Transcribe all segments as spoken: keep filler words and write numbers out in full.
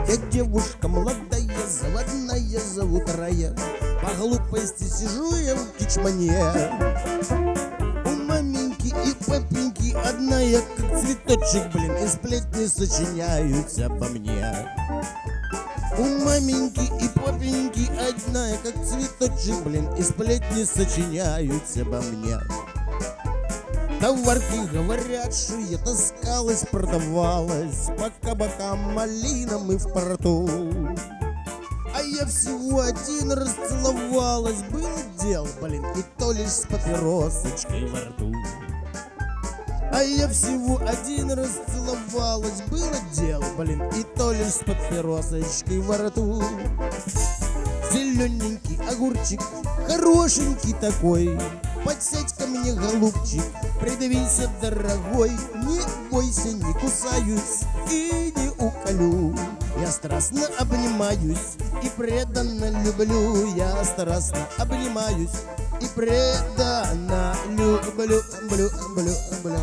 Я девушка молодая, заводная, зовут Рая. По глупости сижу я в кичмане. У маменьки и папеньки одна я, как цветочек, блин, и сплетни сочиняют обо мне. У маменьки и папеньки одна я, как цветочек, блин, и сплетни сочиняют обо мне. Товарки говорят, что я таскалась, продавалась по кабакам, малинам и в порту. А я всего один раз целовалась, было дело, блин, и то лишь с папиросочкой во рту. А я всего один раз целовалась, было дело, блин, и то лишь с папиросочкой во рту. Зелененький огурчик, хорошенький такой, подсядь ко мне, голубчик, придавися, дорогой. Не бойся, не кусаюсь и не уколю. Я страстно обнимаюсь и преданно люблю. Я страстно обнимаюсь и преданно люблю, люблю, люблю, люблю.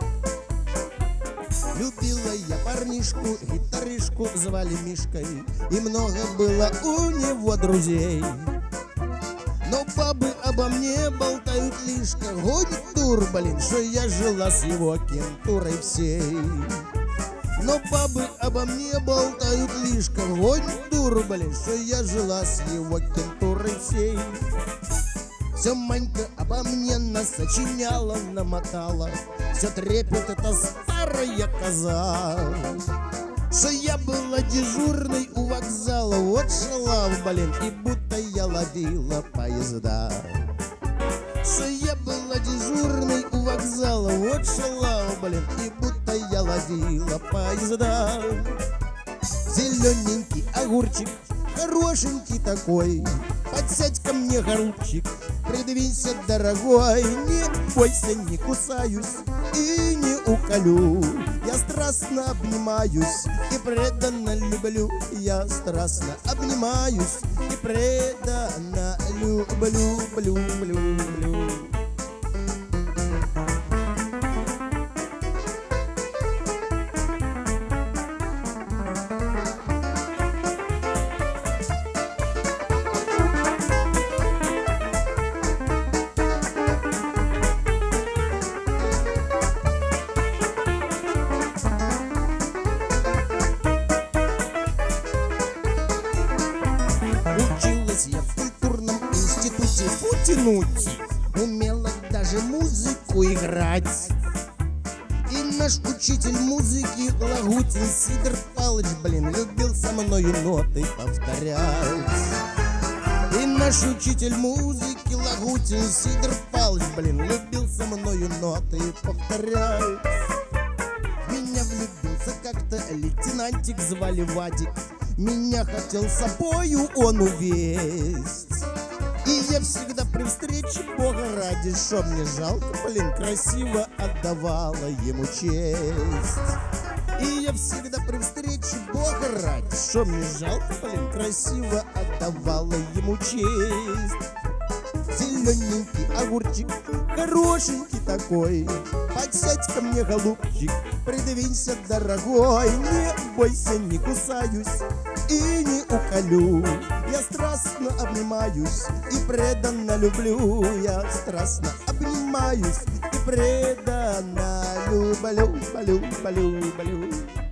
Любила я парнишку, гитаришку, звали Мишкой, и много было у него друзей. Но бабы обо мне болтают лишка, гонит дур, блин, что я жила с его кентурой всей. Но бабы обо мне болтают лишка, гонит дур, блин, что я жила с его кентурой всей. Все Манька обо мне насочиняла, намотала, все трепет эта старая коза, что я была дежурной у вокзала. Вот шалав, блин, и будто я ловила поезда. Что я была дежурной у вокзала. Вот шалав, блин, и будто я ловила поезда. Зелененький огурчик, хорошенький такой, подсядь ко мне, голубчик, придвинься, дорогой. Не бойся, не кусаюсь и не уколю. Я страстно обнимаюсь и преданно люблю. Я страстно обнимаюсь и преданно люблю, люблю, люблю. Училась я в культурном институте Футинути, умела даже музыку играть. И наш учитель музыки Лагутин Сидор Палыч, блин, любил со мною ноты повторять. И наш учитель музыки Лагутин Сидор Палыч, блин, любил со мною ноты повторять. В меня влюбился как-то лейтенантик, звали Вадик. Меня хотел с собою он увесть. И я всегда при встрече, Бога ради, шо мне жалко, блин, красиво отдавала ему честь. И я всегда при встрече, Бога ради, шо мне жалко, блин, красиво отдавала ему честь. Зелененький огурчик, хорошенький такой, подсядь ко мне, голубчик, придвинься, дорогой. Не бойся, не кусаюсь и не уколю. Я страстно обнимаюсь и преданно люблю. Я страстно обнимаюсь и преданно люблю, люблю, люблю, люблю.